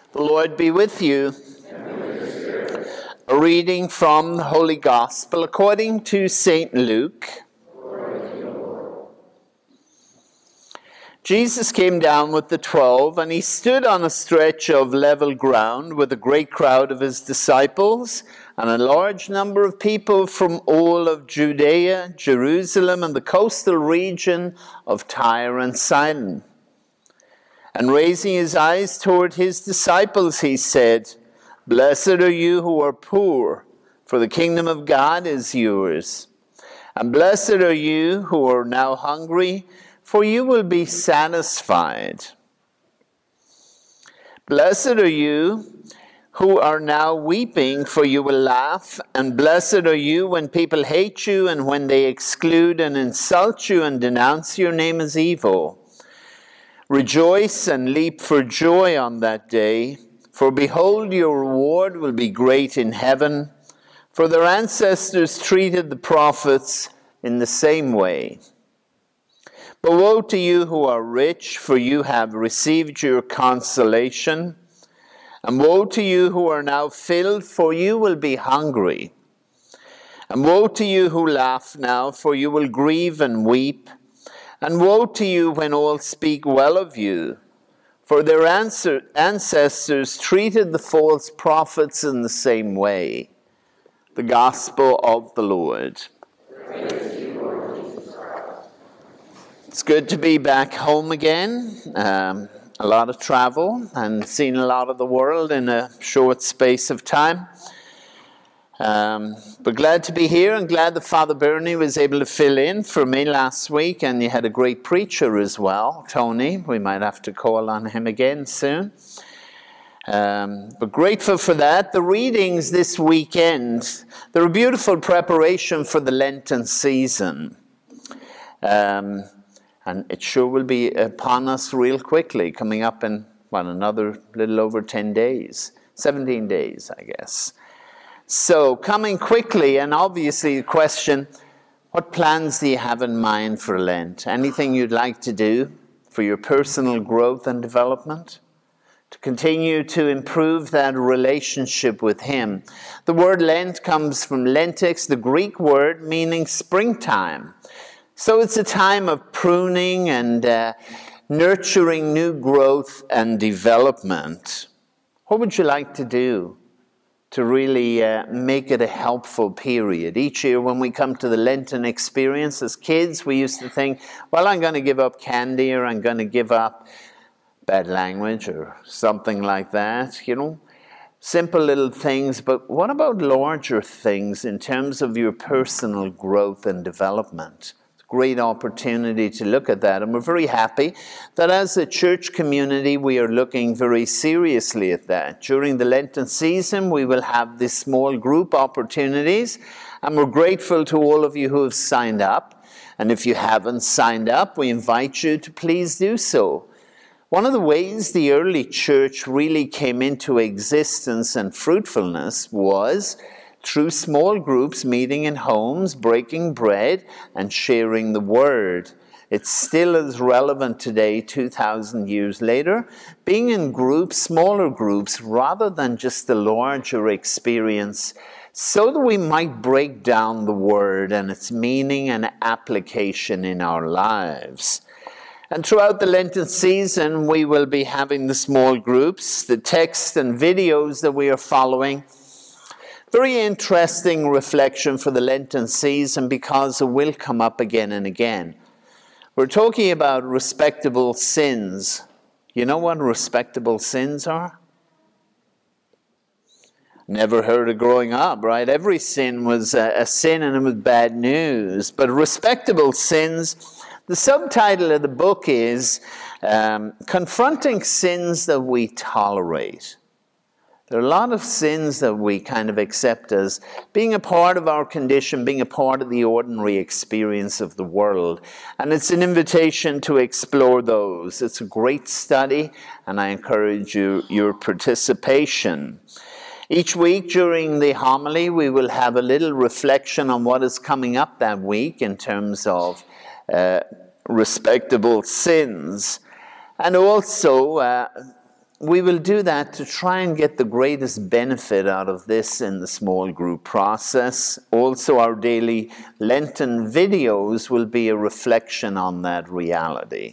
The Lord be with you. A reading from the Holy Gospel according to St. Luke. Jesus came down with the 12, and he stood on a stretch of level ground with a great crowd of his disciples and a large number of people from all of Judea, Jerusalem, and the coastal region of Tyre and Sidon. And raising his eyes toward his disciples, he said, "Blessed are you who are poor, for the kingdom of God is yours. And blessed are you who are now hungry, for you will be satisfied. Blessed are you who are now weeping, for you will laugh. And blessed are you when people hate you, and when they exclude and insult you and denounce your name as evil. Rejoice and leap for joy on that day, for behold, your reward will be great in heaven, for their ancestors treated the prophets in the same way. But woe to you who are rich, for you have received your consolation. And woe to you who are now filled, for you will be hungry. And woe to you who laugh now, for you will grieve and weep. And woe to you when all speak well of you, for their ancestors treated the false prophets in the same way." The Gospel of the Lord. It's good to be back home again. A lot of travel and seeing a lot of the world in a short space of time. But glad to be here, and glad that Father Bernie was able to fill in for me last week, and you had a great preacher as well, Tony. We might have to call on him again soon. But grateful for that. The readings this weekend, they're a beautiful preparation for the Lenten season. And it sure will be upon us real quickly, coming up in, another little over 10 days. 17 days, I guess. So, coming quickly, and obviously the question, what plans do you have in mind for Lent? Anything you'd like to do for your personal growth and development? To continue to improve that relationship with Him. The word Lent comes from Lentix, the Greek word meaning springtime. So it's a time of pruning and nurturing new growth and development. What would you like to do to really make it a helpful period? Each year when we come to the Lenten experience, as kids, we used to think, I'm going to give up candy, or I'm going to give up bad language or something like that, simple little things. But what about larger things in terms of your personal growth and development? Great opportunity to look at that, and we're very happy that as a church community we are looking very seriously at that. During the Lenten season we will have these small group opportunities, and we're grateful to all of you who have signed up. And if you haven't signed up, we invite you to please do so. One of the ways the early church really came into existence and fruitfulness was through small groups meeting in homes, breaking bread, and sharing the word. It's still as relevant today, 2,000 years later, being in groups, smaller groups, rather than just a larger experience, so that we might break down the word and its meaning and application in our lives. And throughout the Lenten season, we will be having the small groups, the text and videos that we are following. Very interesting reflection for the Lenten season, because it will come up again and again. We're talking about respectable sins. You know what respectable sins are? Never heard of growing up, right? Every sin was a sin, and it was bad news. But respectable sins, the subtitle of the book is Confronting Sins That We Tolerate. There are a lot of sins that we kind of accept as being a part of our condition, being a part of the ordinary experience of the world. And it's an invitation to explore those. It's a great study, and I encourage your participation. Each week during the homily, we will have a little reflection on what is coming up that week in terms of respectable sins. And also we will do that to try and get the greatest benefit out of this in the small group process. Also, our daily Lenten videos will be a reflection on that reality.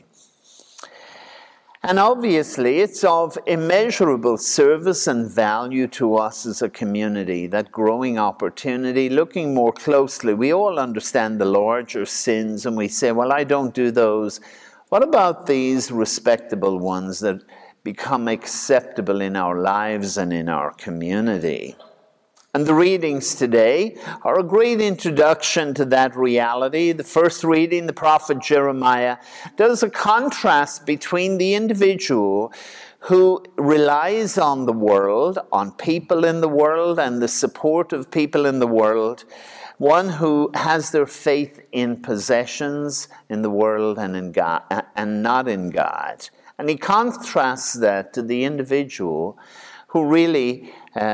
And obviously, it's of immeasurable service and value to us as a community, that growing opportunity, looking more closely. We all understand the larger sins, and we say, well, I don't do those. What about these respectable ones that become acceptable in our lives and in our community? And the readings today are a great introduction to that reality. The first reading, the prophet Jeremiah, does a contrast between the individual who relies on the world, on people in the world, and the support of people in the world, one who has their faith in possessions in the world and in God, and not in God. And he contrasts that to the individual who really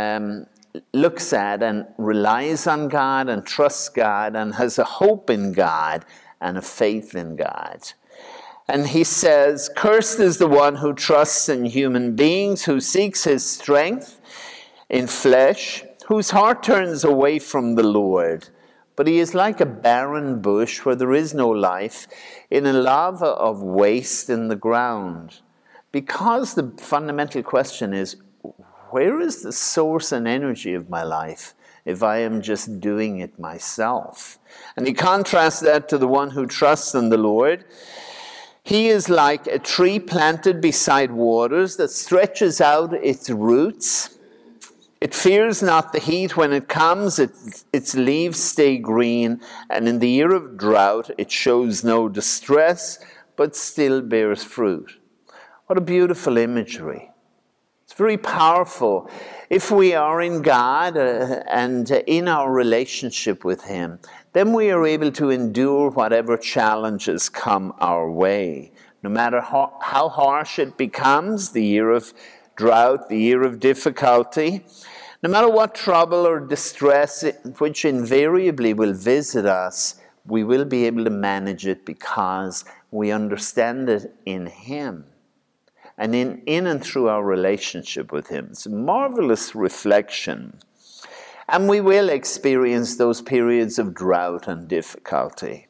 looks at and relies on God and trusts God and has a hope in God and a faith in God. And he says, cursed is the one who trusts in human beings, who seeks his strength in flesh, whose heart turns away from the Lord. But he is like a barren bush where there is no life, in a lava of waste in the ground. Because the fundamental question is, where is the source and energy of my life if I am just doing it myself? And he contrasts that to the one who trusts in the Lord. He is like a tree planted beside waters that stretches out its roots. It fears not the heat when it comes, its leaves stay green, and in the year of drought it shows no distress, but still bears fruit. What a beautiful imagery. It's very powerful. If we are in God and in our relationship with Him, then we are able to endure whatever challenges come our way. No matter how harsh it becomes, the year of drought, the year of difficulty, no matter what trouble or distress which invariably will visit us, we will be able to manage it because we understand it in Him. And in and through our relationship with Him. It's a marvelous reflection. And we will experience those periods of drought and difficulty.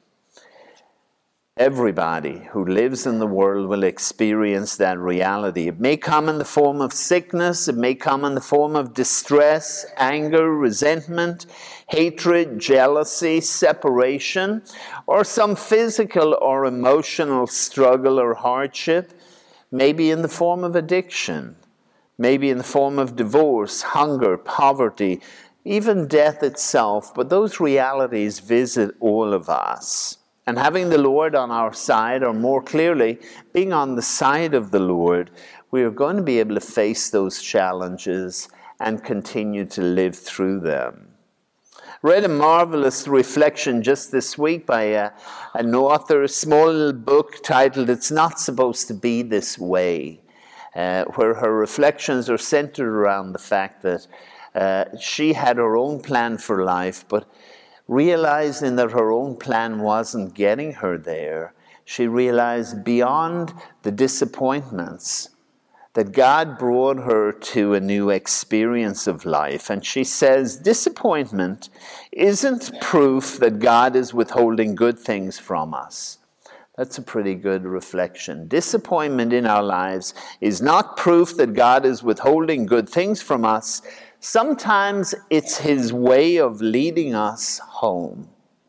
Everybody who lives in the world will experience that reality. It may come in the form of sickness, it may come in the form of distress, anger, resentment, hatred, jealousy, separation, or some physical or emotional struggle or hardship. Maybe in the form of addiction, maybe in the form of divorce, hunger, poverty, even death itself. But those realities visit all of us. And having the Lord on our side, or more clearly, being on the side of the Lord, we are going to be able to face those challenges and continue to live through them. Read a marvelous reflection just this week by an author, a small little book titled It's Not Supposed to Be This Way, where her reflections are centered around the fact that she had her own plan for life, but realizing that her own plan wasn't getting her there, she realized beyond the disappointments that God brought her to a new experience of life. And she says, disappointment isn't proof that God is withholding good things from us. That's a pretty good reflection. Disappointment in our lives is not proof that God is withholding good things from us. Sometimes it's His way of leading us home.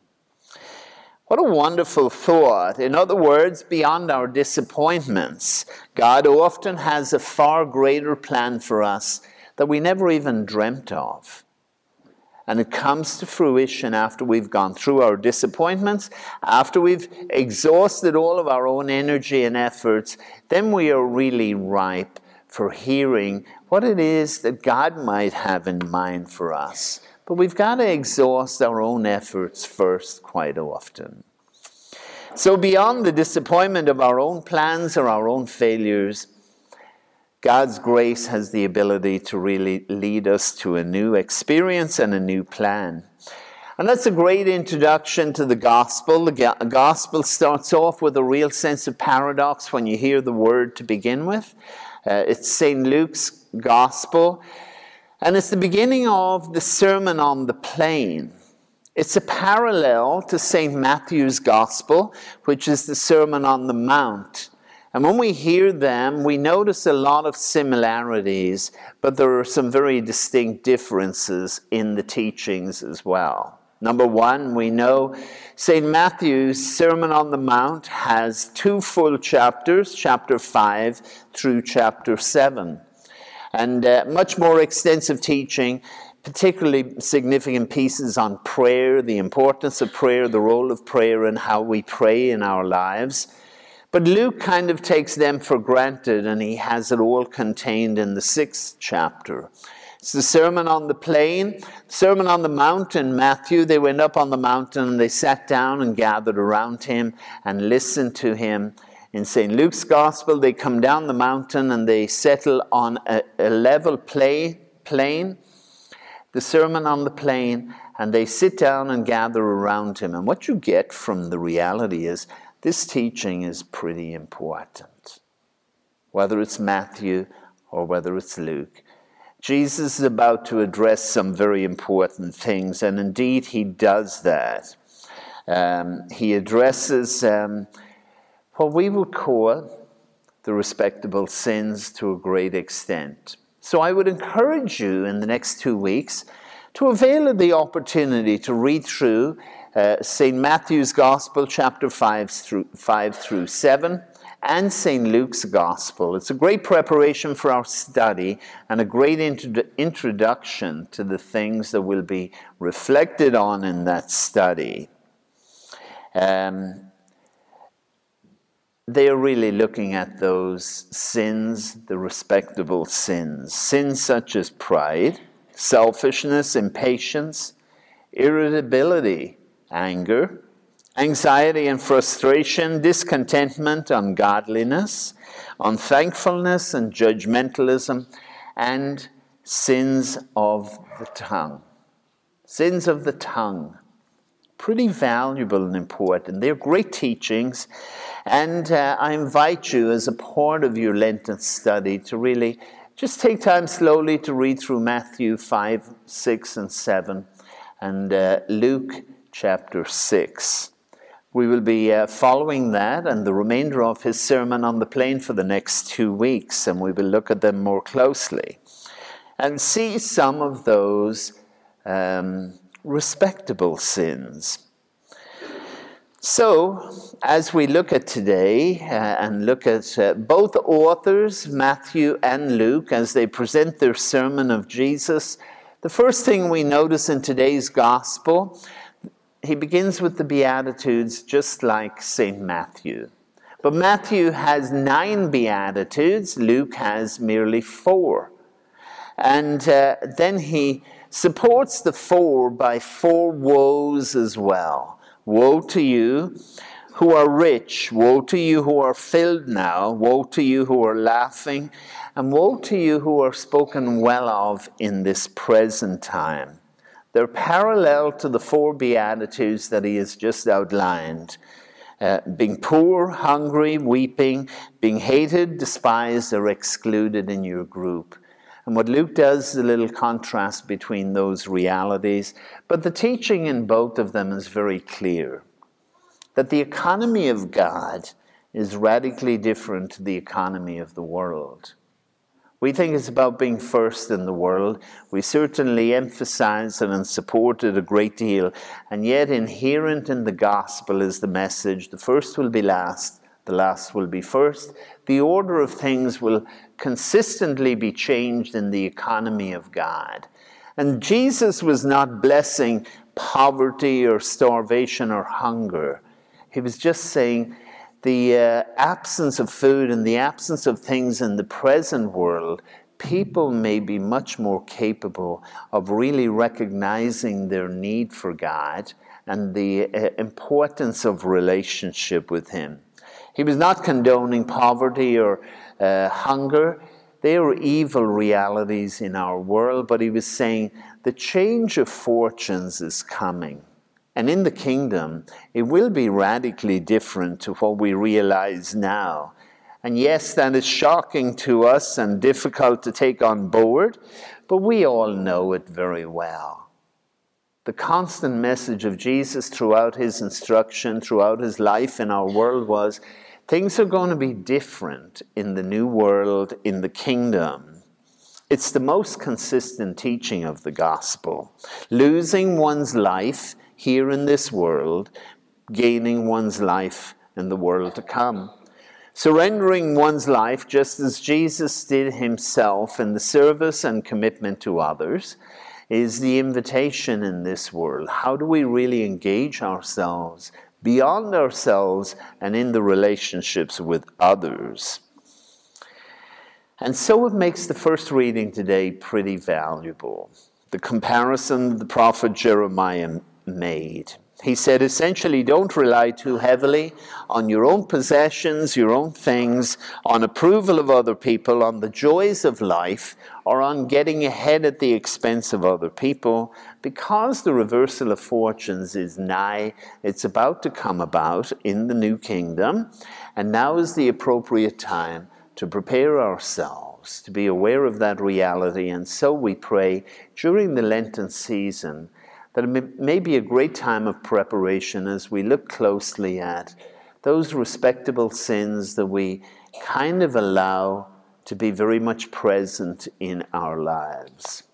What a wonderful thought. In other words, beyond our disappointments, God often has a far greater plan for us that we never even dreamt of. And it comes to fruition after we've gone through our disappointments, after we've exhausted all of our own energy and efforts, then we are really ripe for hearing what it is that God might have in mind for us. But we've got to exhaust our own efforts first quite often. So beyond the disappointment of our own plans or our own failures, God's grace has the ability to really lead us to a new experience and a new plan. And that's a great introduction to the gospel. The gospel starts off with a real sense of paradox when you hear the word to begin with. It's St. Luke's Gospel, and it's the beginning of the Sermon on the Plain. It's a parallel to St. Matthew's Gospel, which is the Sermon on the Mount. And when we hear them, we notice a lot of similarities, but there are some very distinct differences in the teachings as well. Number one, we know St. Matthew's Sermon on the Mount has 2 full chapters, chapter 5 through chapter 7. And much more extensive teaching, particularly significant pieces on prayer, the importance of prayer, the role of prayer, and how we pray in our lives. But Luke kind of takes them for granted, and he has it all contained in the 6th chapter. It's the Sermon on the Plain, Sermon on the Mount in Matthew. They went up on the mountain and they sat down and gathered around him and listened to him. In St. Luke's Gospel, they come down the mountain and they settle on a level plain, the Sermon on the Plain, and they sit down and gather around him. And what you get from the reality is this teaching is pretty important, whether it's Matthew or whether it's Luke. Jesus is about to address some very important things, and indeed he does that. He addresses what we would call the respectable sins to a great extent. So I would encourage you in the next 2 weeks to avail of the opportunity to read through St. Matthew's Gospel, chapter 5 through 7, and St. Luke's Gospel. It's a great preparation for our study and a great introduction to the things that will be reflected on in that study. They are really looking at those sins, the respectable sins. Sins such as pride, selfishness, impatience, irritability, anger, anxiety and frustration, discontentment, ungodliness, unthankfulness and judgmentalism, and sins of the tongue. Sins of the tongue. Pretty valuable and important. They're great teachings, and I invite you as a part of your Lenten study to really just take time slowly to read through Matthew 5, 6, and 7, and Luke chapter 6. We will be following that and the remainder of his Sermon on the Plain for the next 2 weeks, and we will look at them more closely and see some of those respectable sins. So, as we look at today and look at both authors, Matthew and Luke, as they present their sermon of Jesus, the first thing we notice in today's gospel, he begins with the Beatitudes just like St. Matthew. But Matthew has 9 Beatitudes, Luke has merely 4. And then he supports the 4 by 4 woes as well. Woe to you who are rich, woe to you who are filled now, woe to you who are laughing, and woe to you who are spoken well of in this present time. They're parallel to the 4 Beatitudes that he has just outlined. Being poor, hungry, weeping, being hated, despised, or excluded in your group. And what Luke does is a little contrast between those realities, but the teaching in both of them is very clear. That the economy of God is radically different to the economy of the world. We think it's about being first in the world. We certainly emphasize it and support it a great deal. And yet inherent in the gospel is the message, the first will be last, the last will be first. The order of things will consistently be changed in the economy of God. And Jesus was not blessing poverty or starvation or hunger. He was just saying the absence of food and the absence of things in the present world, people may be much more capable of really recognizing their need for God and the importance of relationship with Him. He was not condoning poverty or hunger. They are evil realities in our world, but he was saying the change of fortunes is coming. And in the kingdom, it will be radically different to what we realize now. And yes, that is shocking to us and difficult to take on board, but we all know it very well. The constant message of Jesus throughout his instruction, throughout his life in our world was, things are going to be different in the new world, in the kingdom. It's the most consistent teaching of the gospel. Losing one's life here in this world, gaining one's life in the world to come. Surrendering one's life just as Jesus did himself in the service and commitment to others is the invitation in this world. How do we really engage ourselves beyond ourselves and in the relationships with others? And so it makes the first reading today pretty valuable. The comparison the prophet Jeremiah made. He said, essentially, don't rely too heavily on your own possessions, your own things, on approval of other people, on the joys of life, or on getting ahead at the expense of other people, because the reversal of fortunes is nigh. It's about to come about in the new kingdom, and now is the appropriate time to prepare ourselves, to be aware of that reality. And so we pray during the Lenten season that it may be a great time of preparation as we look closely at those respectable sins that we kind of allow to be very much present in our lives.